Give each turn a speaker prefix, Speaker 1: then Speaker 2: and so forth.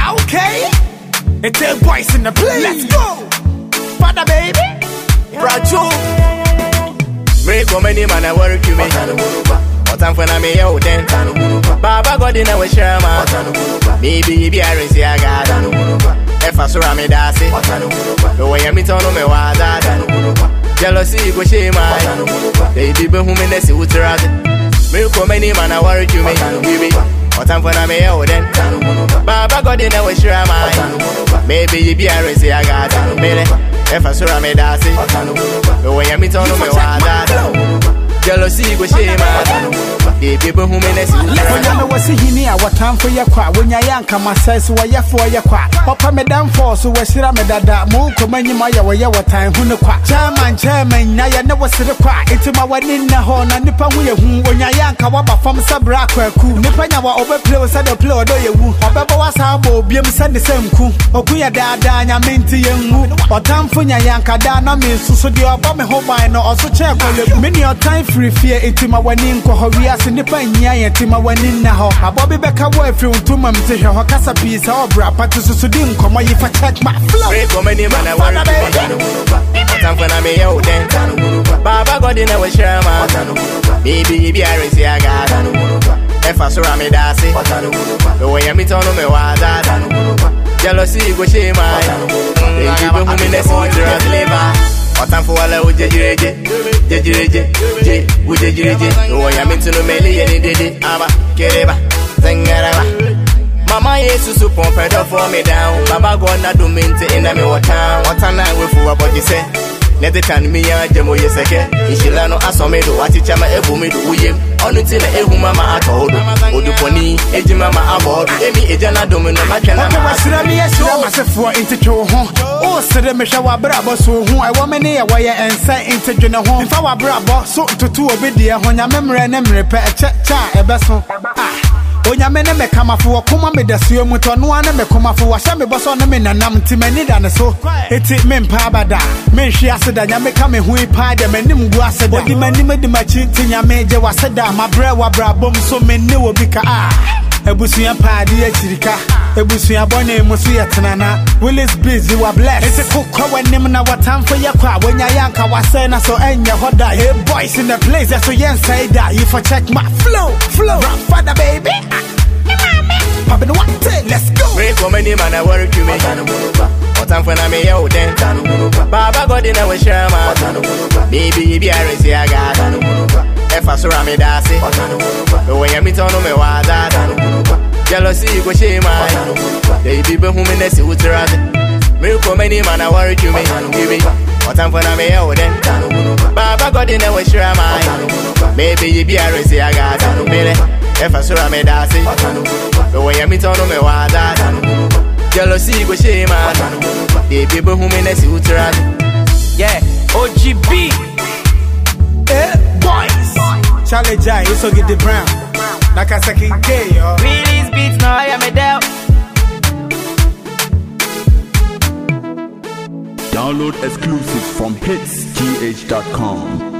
Speaker 1: Okay, it's a voice in the place. Let's go, father baby. Bracho.
Speaker 2: Break how many man I work you me. What I'm for me yo then. Baba God in our share man. Maybe be I see I got. If I saw me that's it. The way I meet on me was that. Jealousy go shame man. They people who me see who try. Break how many man I work you me. What I'm for me yo then. Baba God in our share man. Maybe be I see I got. If I saw me that's it. The way I meet on me was that. Jealousy go shame man. The people who me see who try.
Speaker 1: When I was in here, what time for your qua? When your young come says, why you for your qua? Papa me down for so we see me that move come in my way what time who no qua. Chairman, I never see the qua. It's my one in the horn and nipa who when your young kawaba from Sabra cool. Nipanya wa overplay said the play do you woo. Baba was how Biam send the same cool. Okuya dada ya minty young woo. Or time for your young kadana means so the Obama home I know also check many your time free fear into my one in Korea. Nipa nya yetima wani na ho abobi beka wo afri ntoma mte hwe ho kasa piece obra patu so din komo yi fa check my flow
Speaker 2: break how many man I work time for na me yo then Baba God in our share man maybe be I see I got if I saw me that's it the way I meet on me was that jealousy go shame man they people who me next to deliver. Otan for wala ujejireje ujejireje oh ya mintu no meli ye dede aba kereba zengaraba mama yesu so pompe do for me down baba God na do minti in me water na we for body say let the can me ya jemo yeseke inshila no asome do aticha ma ebu me do uyem onu ti na ehu mama atodo oduponi eji mama abodo emi eja na do me no ma twena
Speaker 1: ma wasira me yesira masefo intitwo ho o sere me hwa wabrabo so ho e wo me ne ye wo ye ensa intidwene ho mfa wabrabo so tutu obedie ho nya memre ne mrepe cha ebeso onyame ne mekamafo koma me dasuo muto no ane mekomafo wa hya me boso ne me nanam timani da ne so eti me mpa abada me hwe aseda nyame ka me hu ipa de manim gu aseda odi manim di machi tinyame je waseda mabre wa brabom so me ne obi ka ebusuya paadi achirika ebusuya bone musu yetenana Willis busy wa bless ese kokwa wanim na watam for yakwa wenya yanka wase na so enya hoda hey boys in the place so yen say that you for check my flow rap father baby pop in one day let's go
Speaker 2: break how many man I work you me otan for na me yo then Baba God in our share man maybe be I see I got if I saw me that's it the way I meet on me was that jealousy go shame man they people who me see who try me how many man I work you me otan for na me yo then Baba God in our share man maybe be I see I got if I saw me that's it the way I meet on me was that jealousy go shame man the people who me see who try yeah OGB
Speaker 1: boys Charlie Jai so get the brown Nakasaki K yo
Speaker 2: release beats now I am a down.
Speaker 3: Download exclusives from hitsgh.com.